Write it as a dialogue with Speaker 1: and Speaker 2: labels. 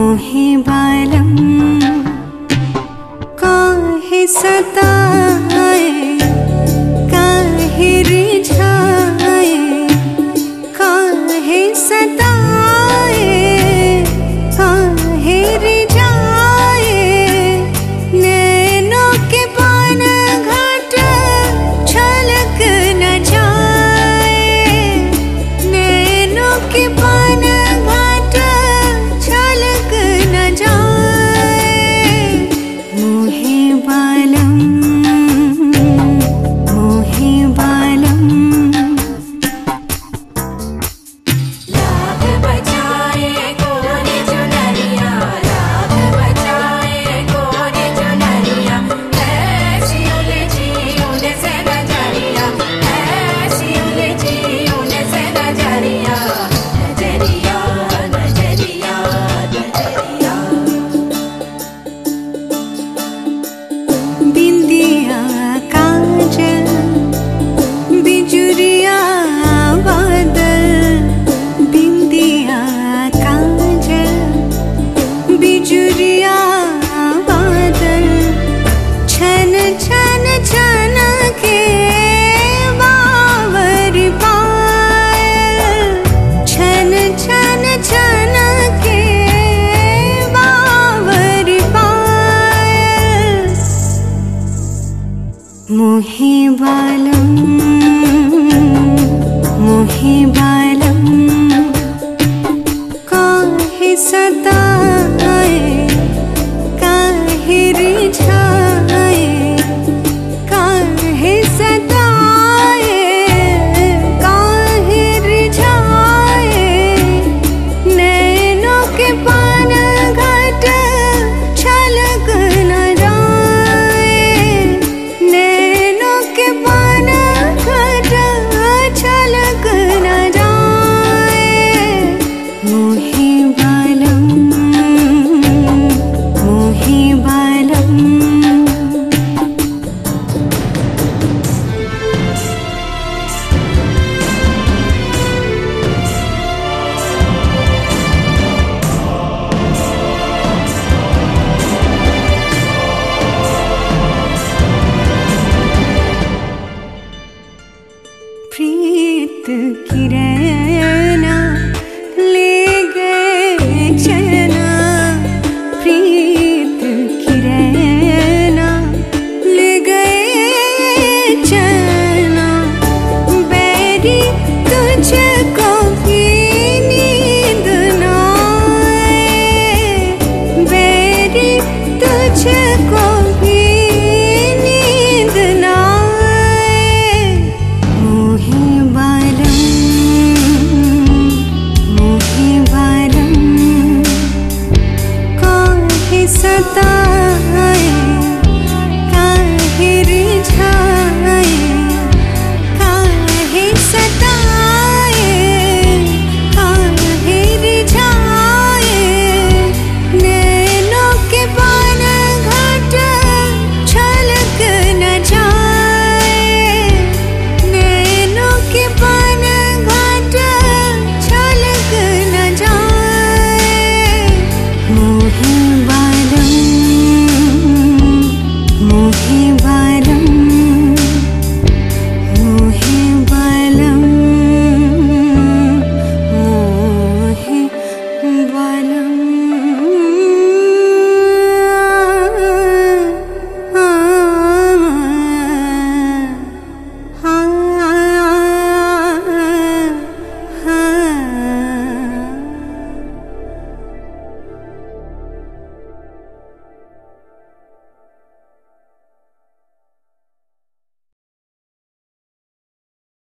Speaker 1: मोहे बालम काहे सताए, काहे रिझाए, काहे सताए, काहे रिझाए। नैनों के पान घाट छलक न जाए, नैनों के पान घाट छलक न जाए। मोहे बालम, मोहे बालम।
Speaker 2: लाग बचाए कौन चुनरिया, लाग बचाए कौन चुनरिया। ऐसी उलझी उनसे नजरिया, ऐसी उलझी उनसे नजरिया। नजरिया नजरिया नजरिया।
Speaker 1: बिंदिया काजल बिजुरिया बादल, बिंदिया काजल बिजुरिया बादल। छन छन छन के बावर पायल, छन छन छन के बावर पायल। मोहे बालम, मोहे बालम। काहे सताए, काहे रिझाए, काहे सताए, काहे रिझाए। नैनों के पान घाट छलक न जाए, नैनों के पान घाट छलक न जाए। मोहे बालम, मोहे बालम। प्रीत की रैना ले गए चना, प्रीत की रैना ले गए चना। बैरी तुझको भी नींद न आए, बैरी तुझको भी नींद न आए। मोहे बालम, मोहे बालम। काहे सताए,